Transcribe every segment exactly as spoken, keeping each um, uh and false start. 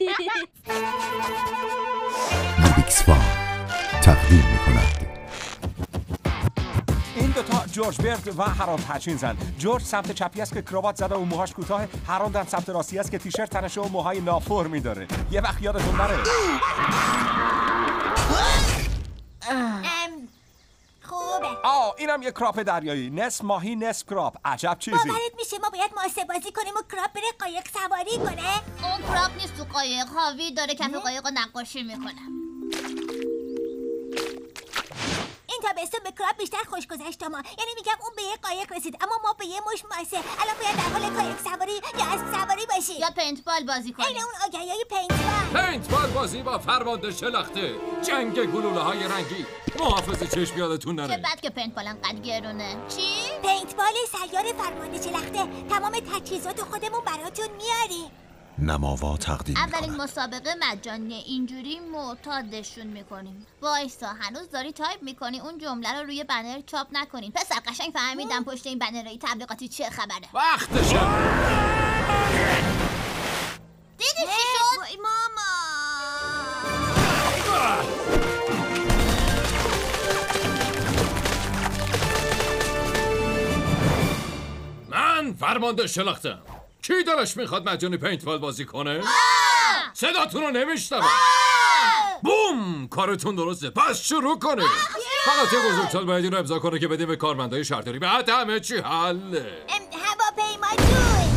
روبیکس فام تقدیم می‌کند. این دوتا جورج برد و هاراند هچینزن. جورج سمت چپی است که کراوات زده و موهاش کوتاه، هاراند هم سمت راستی است که تیشرت تنشه و موهای نافرمی داره. یه وقت یادتون نره. خوبه. آه اینم یه کراپ دریایی، نصف ماهی نصف کراپ. عجب چیزی. باورت میشه ما باید ماسه بازی کنیم و کراپ بره قایق سواری کنه؟ اون کراپ نیست تو قایق، حاوی داره کف قایق رو نقاشی میکنه. این تابستون به کراپ بیشتر خوش گذشت ما. یعنی میگم اون به یه قایق رسید اما ما به یه مش ماسه. الان باید در حال قایق سواری یا اسب سواری باشی یا پینتبال بازی کنیم. این اون آگهیای پینتبال. پینتبال بازی با فرمانده شلخته، جنگ گلوله های رنگی. محافظ چشم یادتون نره. چه بد که پینتبال انقدر گرونه. چی؟ پینتبال سیار فرمانده شلخته. تمام تجهیزات خودمون براتون میاریم. نماوا تقدیم اولین می‌کند. مسابقه مجانیه، اینجوری معتادشون میکنیم. وایسا هنوز داری تایپ میکنی، اون جمله رو روی بنر چاپ نکنین. پسر قشنگ فهمیدم پشت این بنرهای تبلیغاتی چه خبره. وقتشه. دیدی چی شد؟ وای ماما. من فرمانده شلختم. کی دلش میخواد مجانی پینتبال بازی کنه؟ صداتون رو نمیشنوم. بوم، کارتون درسته، پس شروع کنه. فقط یه بزرگسال باید این رو امضا کنه که بدیم به کارمندای شهرداری. بعد همه چی حله. هواپیما جون.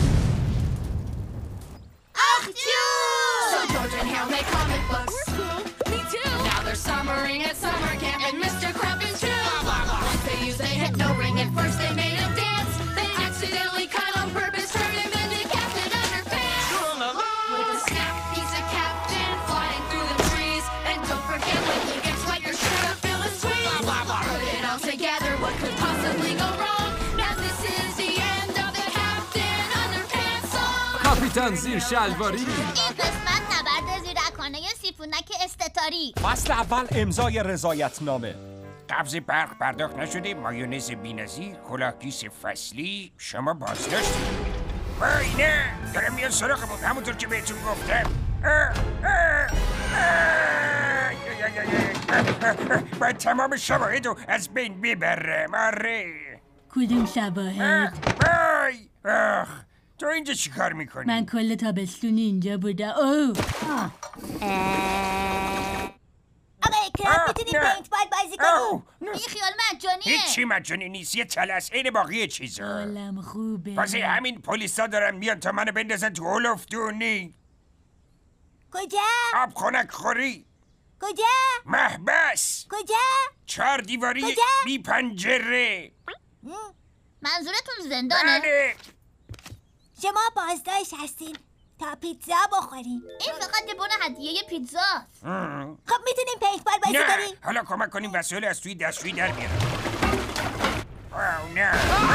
آخ جون. So George and Hal make comic books. Me too. Now they're summering at summer camp, and Mister Crump is true. Once they used a hypno ring, at first they made him dance. They accidentally cut on purpose, turned him into Captain Underpants. With a snap, he's a captain flying through the trees. And don't forget when he gets wet, you're sure to feel his squeeze. Put it all together, what could possibly go wrong? Now this is the end of the Captain Underpants song. کاپیتان زیر شلواری. این قسمت نبرد زیرکانه سیفونک استتاری. فصل اول امضای رضایتنامه. قبض برق پرداخت نشده، مایونز بی‌نظیر، کلاهگیس فصلی، شما بازداشتید. وای نه، دارم میان سراغمون، همونطور که بهتون گفتم. باید تمام شواهد رو از بین ببرم. آره. کدوم شواهد؟ وای آخ، تو اینجا چی کار میکنی؟ من کل تابستون اینجا بودم. اوه آقای کراپ میتونیم پینتبال بازی کنیم؟ این خیال مجانیه. هیچی مجانی نیست، یه تلس عین باقی چیزا. حالم خوبه. واسه همین پلیسا دارن میان تا منو بندازن تو هولفتونی. کجا؟ آب خنک خوری، کجا؟ محبس، کجا؟ چهار دیواری کجا؟ بی پنجره. منظورتون زندانه؟ بله. شما بازداشت هستین تا پیتزا بخورین. این فقط یه بون هدیه پیتزاست. خب میتونیم پینتبال بازی نه، کنیم؟ حالا کمک کنیم وسایل از توی دستشویی در بیارم. واو نه.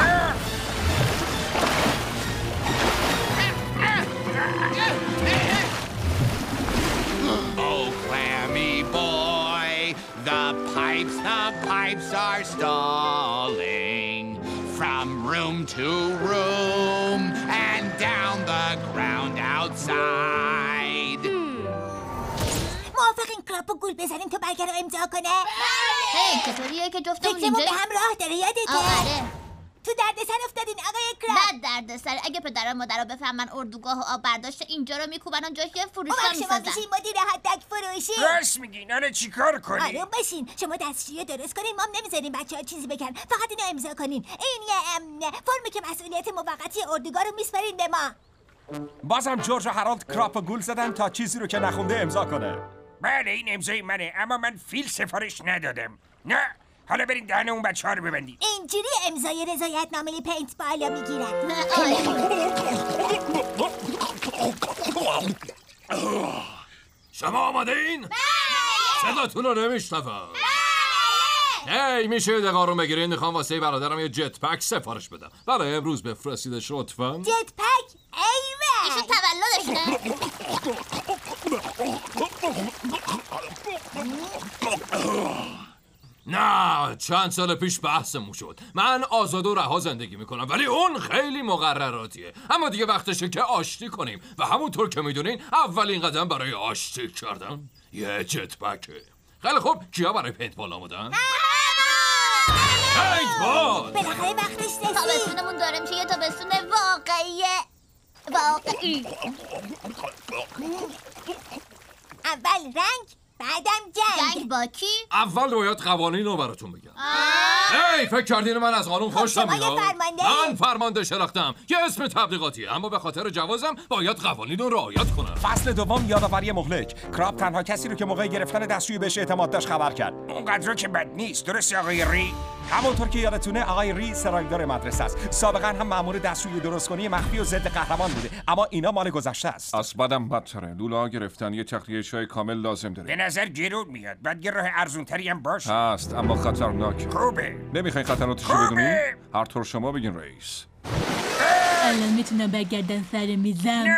Oh, clammy boy, the pipes, the pipes are stalling from room to room and down the ground outside. موافقین کراپ و گول بزنیم تا برگر رو امضا کنه؟ هی چطوریه که جفتمون فکرمون اینجا؟ به هم راه داره یادته؟ آره. تو دردسر افتادین آقای کراپ. بد دردسر. اگه پدر و مادر بفهمن اردوگاه و آب برداشت اینجا رو میکوبن و جاش یه فروشگاه اون شما میسازن. میشین مدیر هدک فروشی. راست میگین، آره چی کار کنیم؟ آروم باشین، شما دستشویی درست کنین، ما هم نمیذاریم بچه ها چیزی بگن، فقط اینو امضا کنین. این یه ام، فرمی که مسئولیت موقتی اردوگاه رو میسپارین به ما. بازم جورج و هاراند کراپ و گول زدن تا چیزی رو که نخونده امضا کنه. بله این امضای منه، اما من فیل سفارش ندادم. نه، حالا برین دهن اون بچه ها رو ببندید. اینجوری امضای رضایتنامه پینتبال رو میگیرن. شما آماده این؟ صداتون رو نمیشنوم. هی میشه یه دقیقه آروم بگیرین، میخوام واسه برادرم یه جت پک سفارش بدم. برای امروز بفرستیدش لطفاً. جت پک؟ ایوه ایشون تولدشه. نه نه چند سال پیش بحثمون شد. من آزاد و رها زندگی میکنم ولی اون خیلی مقرراتیه. اما دیگه وقتشه که آشتی کنیم و همونطور که میدونین اولین قدم برای آشتی کردن یه جتبکه. خیلی خوب کیا برای پینتبال آمدن؟ پینتبال! بالاخره وقتش رسید. تابستونمون داره میشه یه تابستون واقعیه. واقعی. اول رنگ بعدم جنگ. جنگ با کی؟ اول باید قوانین رو براتون بگم. هی فکر کردین من از قانون خوشم شما یه میاد؟ فرمانده؟ من فرمانده شلختم. یه اسم تبلیغاتیه اما به خاطر جوازم باید قوانین رو رعایت کنم. فصل دوم یادآوری مهلک. کراب تنها کسی رو که موقع گرفتن دستشویی بهش اعتماد داشت خبر کرد. اونقدر که بد نیست درسته آقای ری؟ همونطور که یادتونه آقای ری سرایدار مدرسه است. سابقا هم مأمور دستشویی درستکنی مخفی و ضد قهرمان بوده، اما اینا مال گذشته است. از بعدم بدتره. لولا گرفتن یه تخلیه چای کامل لازم به داره. نظر گرون میاد. بعد یه راه ارزونتری هم باشه. هست اما خطرناک. خوبه. نمیخواین خطراتش رو خوبه. بدونین؟ هر طور شما بگین رئیس. الان میتونم برگردم سر میزم. نه.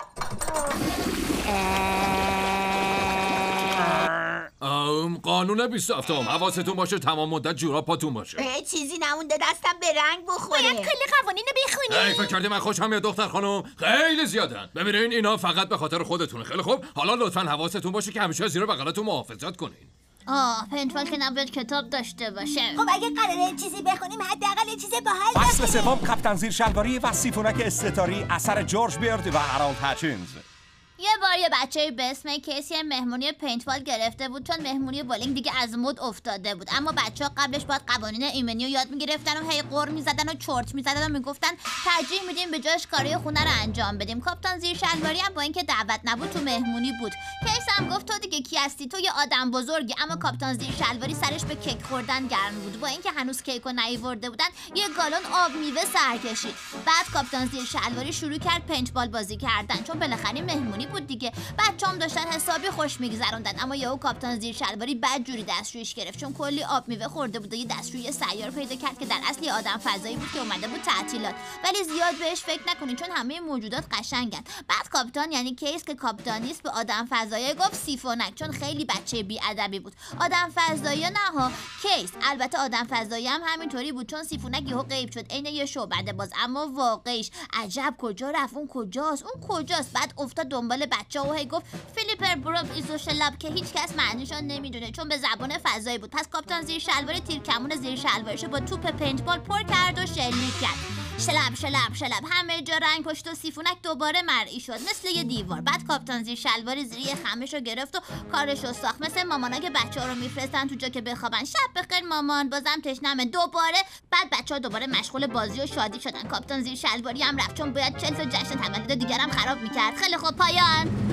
ام قانون بیست هفتم حواستون باشه تمام مدت جوراب پاتون باشه. چیزی نمونده دستم به رنگ بخوره. باید کل قوانین رو بخونی. هی فکر کردی من خوشم میاد دختر خانم؟ خیلی زیادن. ببینین اینا فقط به خاطر خودتونه. خیلی خوب حالا لطفا حواستون باشه که همیشه زیر بغلتون محافظت کنین. آه پینتبال که نباید کتاب داشته باشه. خب اگه قراره چیزی بخونیم حداقل یه چیز باحال فصل سوم کاپیتان زیر شلواری و سیفونک استتاری اثر جورج بیرد و هارالد هچینز. یه بار یه بچه به اسم کیسی یه مهمونی پینتبال گرفته بود چون مهمونی بولینگ دیگه از مد افتاده بود. اما بچه‌ها قبلش باید قوانین ایمنی رو یاد میگرفتن و هی قر میزدن و چرت میزدن و میگفتن ترجیح میدیم به جاش کاری خونه رو انجام بدیم. کاپیتان زیر شلواری هم با اینکه دعوت نبود تو مهمونی بود. کیس هم گفت تو دیگه کی هستی؟ تو یه آدم بزرگی. اما کاپیتان زیر شلواری سرش به کیک خوردن گرم بود. با اینکه هنوز کیکو نیورده بودن یه گالون آب میوه سر کشید. بعد کاپیتان زیر شلواری شروع کرد پینتبال بازی کردن چون بالاخره مهمونی بود دیگه. بچه‌ام داشتن حسابی خوش میگذروندن اما یهو کاپیتان زیر شلواری بدجوری دستشویش گرفت چون کلی آب میوه خورده بود و یه دستشویی سیار پیدا کرد که در اصل یه آدم فضایی بود که اومده بود تعطیلات. ولی زیاد بهش فکر نکنین چون همه موجودات قشنگن. بعد کاپیتان یعنی کیس که کاپیتانیست به آدم فضایی گفت سیفونک چون خیلی بچه بی‌ادبی بود. آدم فضایی نه ها کیس. البته آدم فضایی هم همینطوری بود چون سیفونک یهو غیب شد عین یه شعبده باز. اما واقعیش عجب کجا رفت؟ اون کجاست؟ اون کجاست؟ بعد افتاد دنبال بچه و هی گفت فیلیپر بروب ایزو شلاب که هیچ کس معنیشو نمیدونه چون به زبان فضایی بود. پس کاپیتان زیر شلوار تیر کمون زیر شلوارشو با توپ پینتبال پر کرد و شلیک کرد. شلب شلب شلب همه جا رنگ پشت و سیفونک دوباره مرئی شد مثل یه دیوار. بعد کاپیتان زیر شلوار زیری خمشو گرفت و کارشو ساخت مثل مامانا که بچه‌ها رو میفرستن تو جا که بخوابن. شب بخیر مامان بازم تشنمه. دوباره بعد بچه‌ها دوباره مشغول بازی و شادی شدن. کاپیتان زیر شلواری هم رفت چون باید چلس و جشن تولد دیگر هم خراب میکرد. خیلی خوب پایان.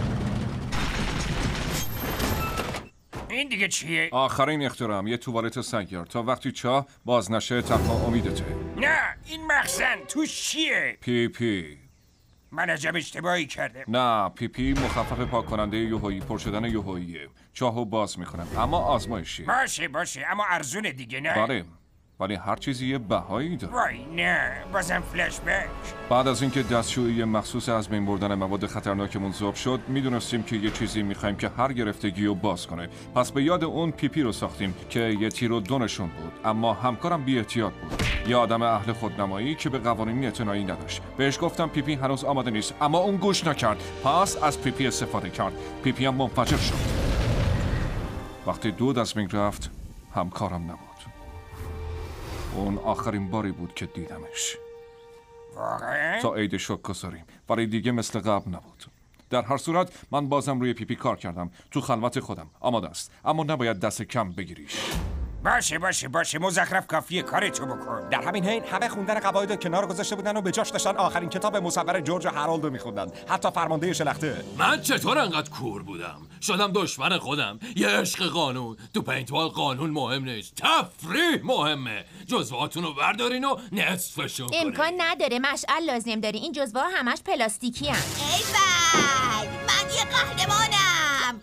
این دیگه چیه؟ آخرین اختراع یه توالت سیار تا وقتی چاه باز نشه تنها امیدته. نه این مخزن توش چیه؟ پی پی. من عجب اشتباهی کردم. نه پی پی مخفف پاک کننده یوهایی پر شدن یوهاییه. چاهو باز میکنم اما آزمایشی. باشه باشه اما ارزونه دیگه نه؟ بله ولی هر چیزی یه بهایی داره. وای نه بازم فلش بک. بعد از اینکه دستشویی مخصوص از بین بردن مواد خطرناکمون ذوب شد میدونستیم که یه چیزی میخوایم که هر گرفتگی رو باز کنه. پس به یاد اون پی پی رو ساختیم که یه تیر و دو نشون بود اما همکارم بی احتیاط بود. یه آدم اهل خودنمایی که به قوانین اعتنایی نداشت. بهش گفتم پی پی هنوز آماده نیست اما اون گوش نکرد. پس از پی پی استفاده کرد. پی پی هم منفجر شد. وقتی دود از بین رفت همکارم نبود. اون آخرین باری بود که دیدمش. واقعا؟ تا عید شک گذاریم ولی دیگه مثل قبل نبود. در هر صورت من بازم روی پی پی کار کردم تو خلوت خودم. آماده است اما نباید دست کم بگیریش. باشه باشه باشه مزخرف کافیه کارتو بکن. در همین حین همه خوندن قواعد رو کنار گذاشته بودن و به جاش داشتن آخرین کتاب مصور جورج هارالد رو میخوندن. حتی فرمانده شلخته. من چطور انقدر کور بودم؟ شدم دشمن خودم. یه عشق قانون. تو پینتبال قانون مهم نیست. تفریح مهمه. جزوهاتون رو بردارین و نصفشون کنین. امکان نداره مشعل لازم داری. این جزوه همش پلاستیکی هم. ای وای من یه قهرمانم.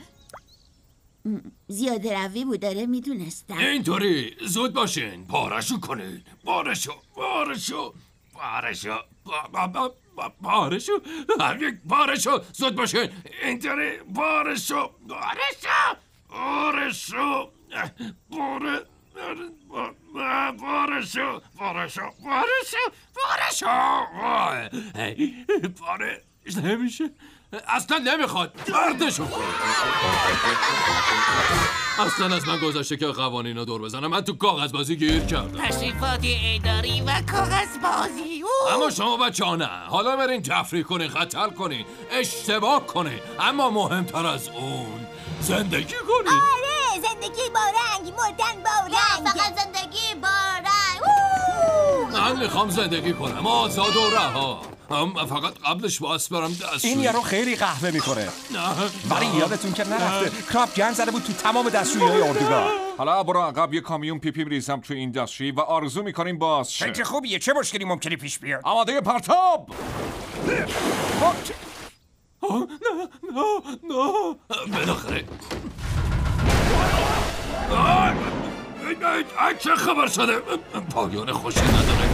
زیاده روی بود داره میدونستم. اینطوری زود باشین پارشو کنین. پارشو پارشو پارشو پارشو هر یک پارشو زود باشین. اینطوری پارشو پارشو پارشو پاره پارشو پارشو پارشو پاره نمیشه اصلا نمیخواد دردشو اصلا از من گذاشته که قوانین رو دور بزنم. من تو کاغذ بازی گیر کردم. تشریفات اداری و کاغذ بازی. اما شما بچه ها نه. حالا برین تفریح کنین، خطر کنین، اشتباه کنین، اما مهمتر از اون زندگی کنین. آره زندگی با رنگ، مردن با رنگ. نه فقط زندگی با رنگ. من میخوام زندگی کنم آزاد و رها. من فقط قبلش باس برم دستشویی. این یارو خیلی قهوه میخوره. نه ولی یادتون که نرفته کراب گند زده بود تو تمام دستشویی‌های اردوگاه. حالا برو عقب یه کامیون پیپی میریزم تو این دستشویی و آرزو میکنیم باز شه. فکر خوبیه. چه مشکلی ممکنه پیش بیاد؟ آماده پرتاب. نه نه نه بالاخره چه خبر شده؟ پایان خوشی نداره.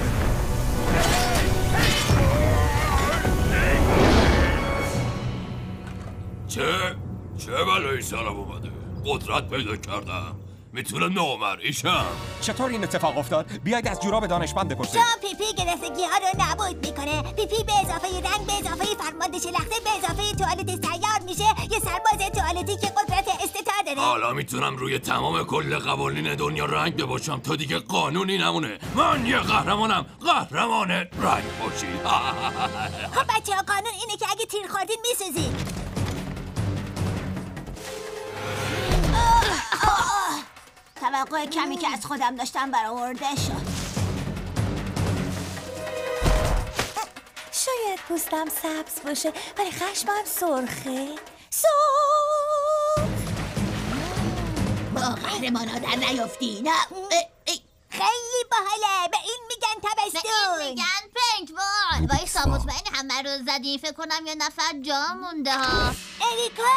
چه؟ چه بلایی سرم اومده؟ قدرت پیدا کردم. میتونم نامرئیشم. چطور این اتفاق افتاد؟ بیاید از جوراب دانشمند بپرسید. چون پیپی گرفتگی ها رو نابود میکنه. پیپی به اضافه رنگ، به اضافه فرمانده شلخته، به اضافه توالت سیار میشه یه سرباز توالتی که قدرت استطاع داره. حالا میتونم روی تمام کل قوانین دنیا رنگ بپاشم تا دیگه قانونی نمونه. من یه قهرمانم، قهرمان رنگ پاشی. خب بچه ها قانون اینه که اگه تیر خوردین میسوزید. توقع کمی که از خودم داشتم برآورده شد. شاید پوستم سبز باشه ولی خشمم سرخه. سرخ با قهرمانا در نیافتی. نه خیلی باحاله. به این میگن تبستون. به این میگن پینتبال. وایسا مطمئن همه رو زدی. فکر کنم یه نفر جا مونده ها. اریکا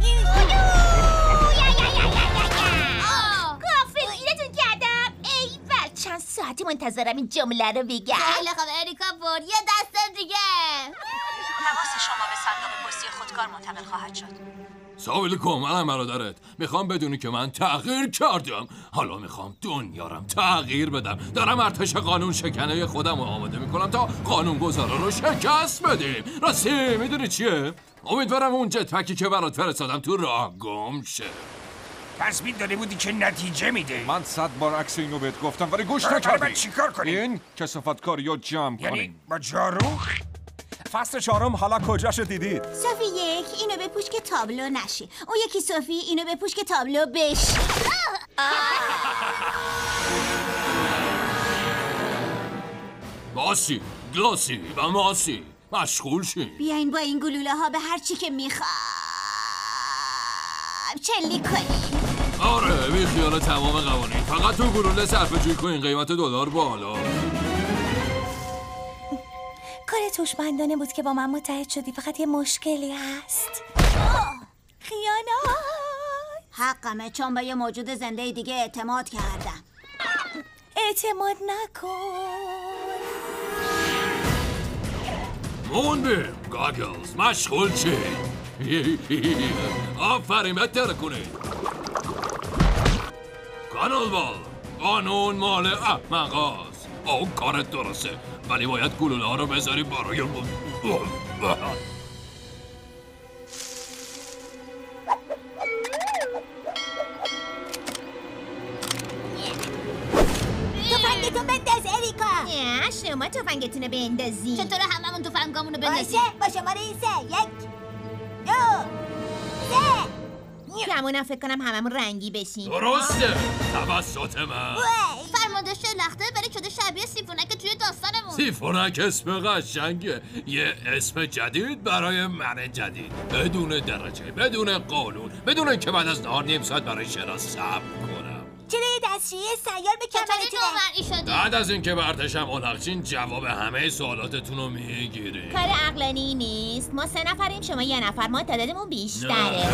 چند ساعتی منتظرم این جمله رو بگم. خیلی خوب اریکا برد. یه دست دیگه. حواس شما به صندوق پستی خودکار منتقل خواهد شد. سوال کن منم برادرت. میخوام بدونی که من تغییر کردم. حالا میخوام دنیارم تغییر بدم. دارم ارتش قانون شکنه خودم رو آماده میکنم تا قانون گذارا رو شکست بدیم. راستی میدونی چیه؟ امیدوارم اون جتپکی که برات فرستادم تو راه گم شه. تصمیم داده بودی که نتیجه میده. من صد بار عکس اینو بهت گفتم ولی گوش برای نکردی. من چیکار کنیم؟ این کثافتکاری رو جمع یعنی کنیم. با جارو؟ فصل چهارم حالا کجاشو دیدید؟ صوفی یک اینو بپوش که تابلو نشی. اون یکی صوفی اینو بپوش که تابلو بشی. باسی، گلاسی و ماسی مشغول شی. بیاین با این گلوله ها به هر چی که میخوام چلی کنیم. آره بی خیال تمام قوانین. فقط تو گلوله صرفه جوی کن. قیمت دلار بالا. کار توشمندانه بود که با من متحد شدی. فقط یه مشکلی هست. خیانت. حقمه چون به یه موجود زنده دیگه اعتماد کردم. اعتماد نکن. مونبیم گاگلز مشغول چی؟ آفرین بهتر کنی. کانال بال قانون مال احمقاست. اون کارت درسته ولی باید گلوله ها رو بذاری برای تفنگتون بنداز اریکا. نه شما تفنگتون رو بندازی. چطور هممون تفنگامون رو بندازیم؟ باشه با شماره سه. یک دو سه. گمونم فکر کنم هممون رنگی بشیم. درسته توسط من. فرمانده شلخته ولی شده شبیه سیفونک توی داستانمون. سیفونک اسم قشنگه. یه اسم جدید برای من جدید. بدون درجه، بدون قانون، بدون اینکه بعد از نهار نیم ساعت برای شنا صبر کنم. چرا یه دستشویی سیار به کمرتونه؟ بعد از اینکه برتشم الاغچین جواب همه سوالاتتون رو میگیری. کار عقلانی نیست. ما سه نفریم شما یه نفر. ما تعدادمون بیشتره.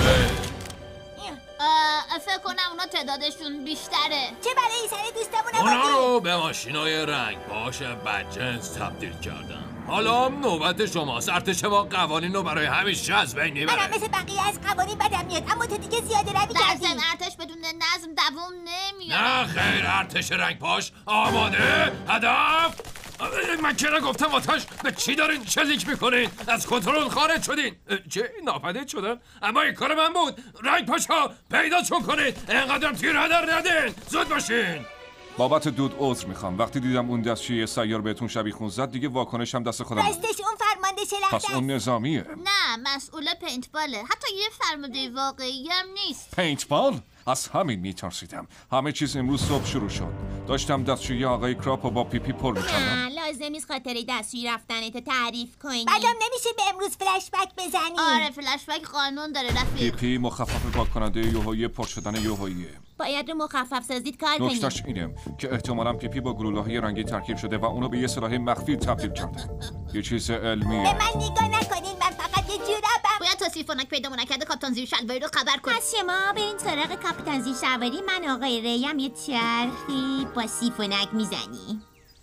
فکر کنم اونا تعدادشون بیشتره. چه برای سر دوستمون اونا رو به ماشینای رنگ پاش بدجنس تبدیل کردم. حالا نوبت شماست. ارتش ما قوانین رو برای همیشه از بین میبره. منم مثل بقیه از قوانین بدم میاد، اما تو دیگه زیاده روی در کردی. ضمن ارتش بدون نظم دووم نمیاد. نه خیر، ارتش رنگ پاش آماده. هدف. من که نگفتم آتش. به چی دارین شلیک میکنین؟ از کنترل خارج شدین. چه ناپدید شدن؟ اما این کار من بود. رنگ پاشا پیداشون کنید. اینقدرم تیر هدر ندین. زود باشین. بابت دود عذر میخوام. وقتی دیدم اون دستشویی سیار بهتون شبیه خون زد دیگه واکنشم دست خودم. راستش اون فرمانده شلخته پس اون نظامیه. نه، مسئول پینتباله. حتی یه فرمانده واقعی هم نیست. پینتبال؟ از همین میترسیدم. همه چیز امروز صبح شروع شد. داشتم دستشویی آقای کراپ و با پیپی پر میکردم. لازم نیست خاطره دستشویی رفتنت تعریف کنی. بعدم نمیشه به امروز فلش بک بزنی. آره، فلش بک قانون داره رفیق. پیپی مخفف پاک کننده یوهایی پر شدن یوهاییه. باید رو مخفف سازید کار کنی. نکتهش اینه که احتمالاً پیپی با گلوله‌های رنگی ترکیب شده و اونو به یه سلاح مخفی تبدیل کرده. یه چیز علمیه. به من نگاه نکنین، من فقط یه جورابم. باید تا سیفونک پیدا نکرده کاپیتان زیر شلواری رو خبر کن. پس شما برین سراغ کاپیتان زیر شلواری، من آقای ریم یه چرخی با سیفونک میزنی.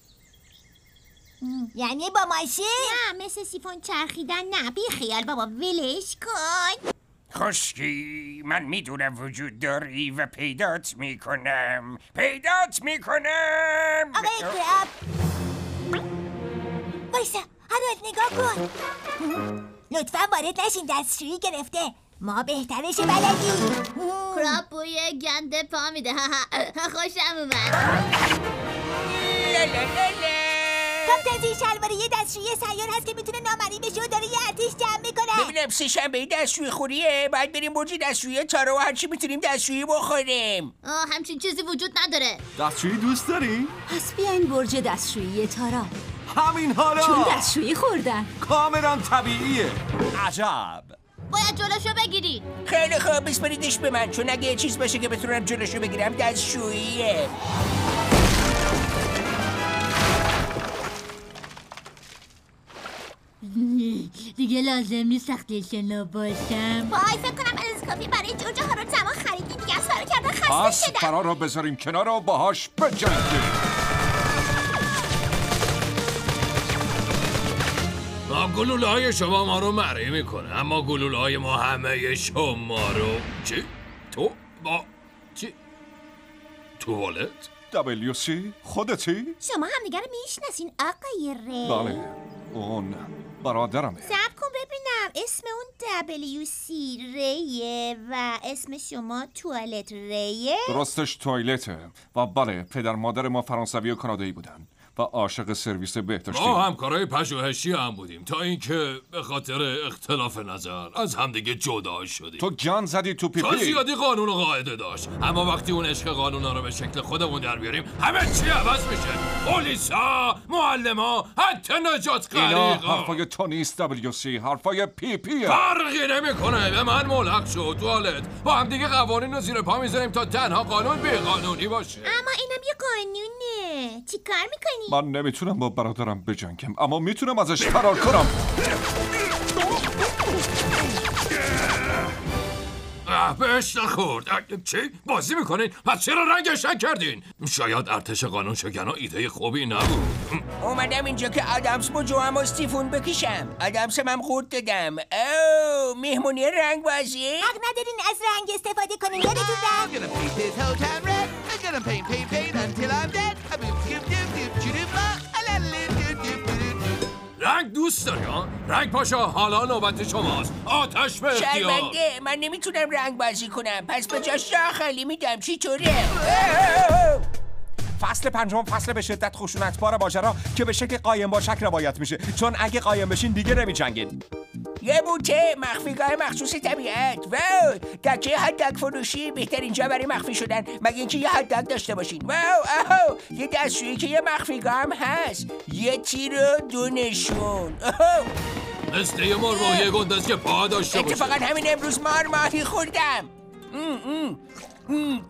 یعنی با ماشین؟ نه، مثل سیفون چرخیدن نه. بی خیال بابا، ولش کن. خشکی، من میدونم وجود داری و پیدات میکنم. پیدات میکنم. آقای کراب بایستا، هرولد نگاه کن. لطفا وارد نشین، دستشویی گرفته. ما بهترش بلدیم. کراب بوی گنده پا میده. خوشم اومد. کاپیتان زیر شلواری یه دستشویی سیار هست که میتونه نامری بشه و داره یه آتیش جمع میکنه. ببینم سه شنبه دستشویی خوریه. باید بریم برج دستشویی تارا و هرچی میتونیم دستشویی بخوریم. آه، همچین چیزی وجود نداره. دستشویی دوست داری؟ پس بیاین برج دستشویی تارا. همین حالا. چون دستشویی خوردن. کاملا طبیعیه. عجب. باید جلوشو بگیری. خیلی خوب، بسپریدش به من، چون اگه یه چیز باشه که بتونم جلوشو بگیرم دستشوییه. دیگه لازم نیست سختی شنا باشم. وای، فکر کنم الاسکوپی برای جوجه ها رو تمام خریدی. دیگه از سر کردن پس خسته شدم. فرار رو بذاریم کنار و باهاش بجنگیم. با گلوله های شما ما رو مری میکنه، اما گلوله های ما همه شما رو. چی؟ تو؟ با چی؟ توالت؟ دبلیو سی؟ خودتی؟ شما هم دیگه رو میشناسین آقای ری؟ بله، اون برادرمه. صبر کن ببینم، اسم اون دبلیو سی ریه و اسم شما توالت ریه؟ درستش توالته و بله، پدر مادر ما فرانسوی و کانادایی بودن و عاشق سرویس بهداشتی. ما همکارای پژوهشی هم بودیم تا اینکه به خاطر اختلاف نظر از همدیگه جدا شدیم. تو گن زدی تو پیپی. تا زیادی قانون و قاعده داشت، اما وقتی اون عشق قانونا رو به شکل خودمون در بیاریم همه چی عوض میشه. پلیسا، معلما، حتی نجات اینا غریقا. حرفای تو نیست دبلیو سی، حرفای پیپیه. فرقی نمیکنه. به من ملحق شد. توالت با هم دیگه قوانین رو زیر پا میذاریم تا تنها قانون بی قانونی باشه. اما اینم یه قانونه. چی کار میکنی؟ من نمیتونم با برادرم بجنگم، اما میتونم ازش فرار کنم. بهش نخورد. چی؟ بازی میکنین؟ پس چرا رنگشن کردین؟ شاید ارتش قانون شکنا ایده خوبی نبود. اومدم اینجا که آدامس با جو هم استیفون بکشم. آدامس هم خورد دادم. اوه، مهمونی رنگ بازی؟ حق ندارین از رنگ استفاده کنین، یادتون رفت. رنگ دوست داری ها؟ رنگ پاشا، حالا نوبت شماست. آتش به اختیار. شرمنده، من نمیتونم رنگ بازی کنم، پس به جاش جا خالی میدم. چی طوره؟ فصل پنجم فصل به شدت خشونتبار ماجرا که به شکل قایم با شک روایت میشه، چون اگه قایم بشین دیگه نمیجنگین. یه بوته مخفیگاه مخصوص طبیعت. واو، دکه هاتداگ فروشی بهترین جا برای مخفی شدن، مگه اینکه یه هاتداگ داشته باشین. واو، اهو، یه دستشویی که یه مخفیگاه هم هست. یه تیر و دو نشون. اهو، مثل یه مرغ یه گنداز که پا داشته باشه. اتفاقا همین امروز مار ماهی خوردم. ام ام ام.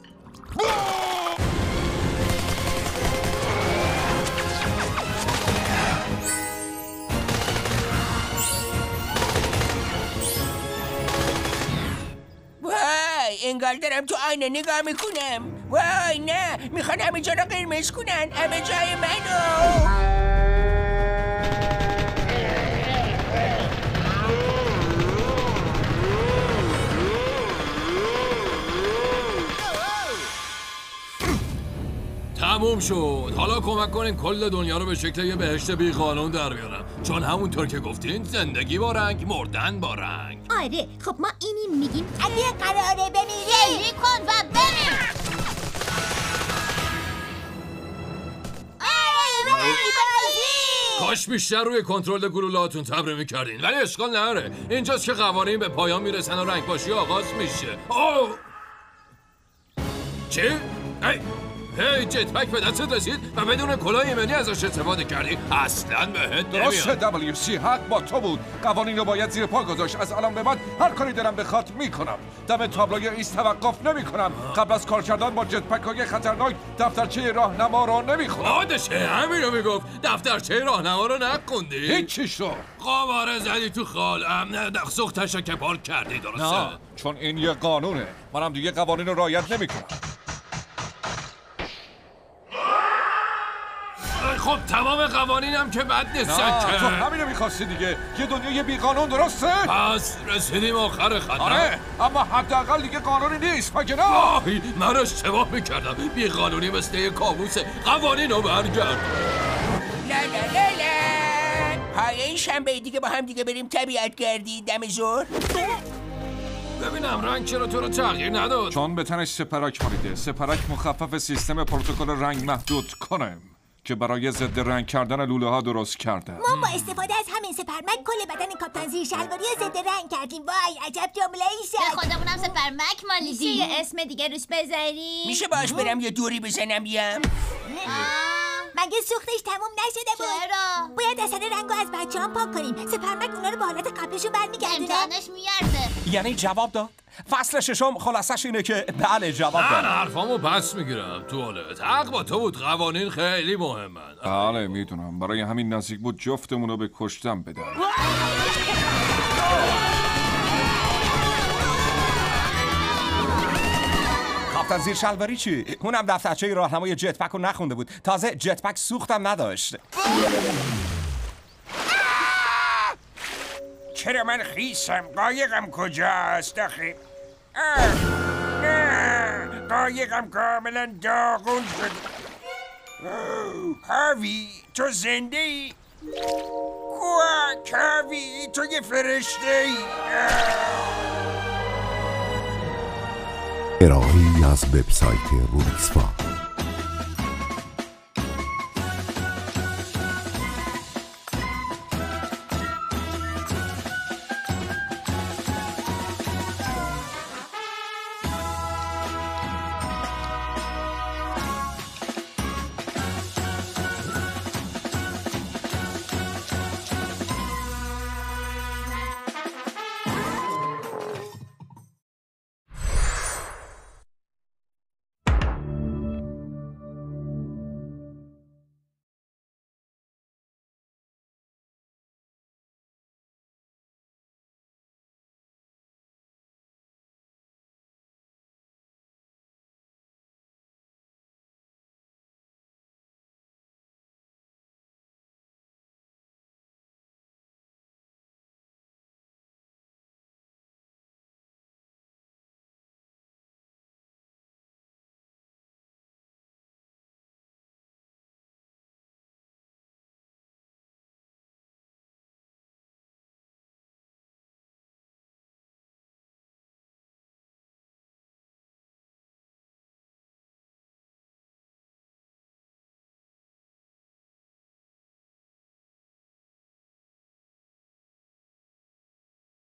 وای، انگار دارم تو آینه نگاه میکنم. وای نه، میخوان همه جا رو قرمز کنن، همه جای منو. تموم شد. حالا کمک کنین کل دنیا رو به شکل یه بهشت بی قانون در بیارم، چون همونطور که گفتین زندگی با رنگ، مردن با رنگ. آره خب ما اینی میگیم اگه قراره بمیری گری کن و بمیر. کاش بیشتر روی کنترل گلوله‌هاتون تمرین می‌کردین، ولی اشکال نداره. اینجاست که قوانین به پایان میرسن و رنگ پاشی آغاز میشه. اوه! چی؟ هی هی جت پک به دستت رسید و بدون کلاه ایمنی ازش استفاده کردی. اصلاً بهت درسته نمیاد. دبلیو سی، حق با تو بود. قوانین رو باید زیر پا گذاشت. از الان به بعد هر کاری دلم بخواد میکنم. دم تابلوی ایست توقف نمیکنم. قبل از کار کردن با جت پک های خطرناک دفترچه راهنما رو نمیخونم. خودشه همین رو میگفت. دفترچه راهنما رو نخوندی؟ هیچی شو. قماره زدی تو خال. سوختش که پارک کردی. درسته؟ نه، چون این یه قانونه. منم دیگه قوانین رو رعایت نمیکنم. خب تمام قوانینم که بد نیستن نه که. تو همینو میخواستی دیگه. یه دنیای بی قانون، درسته؟ پس رسیدیم آخر خط. آره، اما حداقل دیگه قانونی نیست. مگه نه؟ آهی من اشتباه میکردم. بی قانونی مثل یه کابوسه. قوانین رو برگرد. لا لا لا لا. های این شنبه دیگه با هم دیگه بریم طبیعت گردی دم زور. ببینم رنگ چرا تو رو تغییر نداد؟ چون به تنش سپرک مالیده. سپرک مخفف سیستم پروتکل رنگ محدود کنه که برای ضد رنگ کردن لوله ها درست کرده. ما با استفاده از همین سپرمک کل بدن کاپیتان زیر شلواری ضد رنگ کردیم. وای عجب جمله ای شد. به خودمونم سپرمک مالیدی. یه اسم دیگه روش بذاری؟ میشه باش برم یه دوری بزنم بیام؟ مگه سوختش تموم نشده بود؟ چرا؟ باید اثر رنگو از بچه هم پاک کنیم. سپرمک اونا رو به حالت قبلشون برمیگردونه. امتحانش میارزه. یعنی جواب داد؟ فصل ششم خلاصش اینه که بله جواب من داد. حرفامو پس میگیرم. توالت حق با تو بود. قوانین خیلی مهمن. بله میدونم. برای همین نزدیک بود جفتمون رو به کشتن بدم. کاپیتان زیر شلواری چی؟ اونم دفترچه راهنمای جت پک رو نخونده بود. تازه جت پک سوختم نداشت. چرا من خیسم؟ قایقم کجاست آخه؟ نه قایقم کاملا داغون شد. هاوی تو زنده ای؟ کوک هاوی تو یه فرشته ای؟ ارائه‌ای از وبسایت رولیسفا.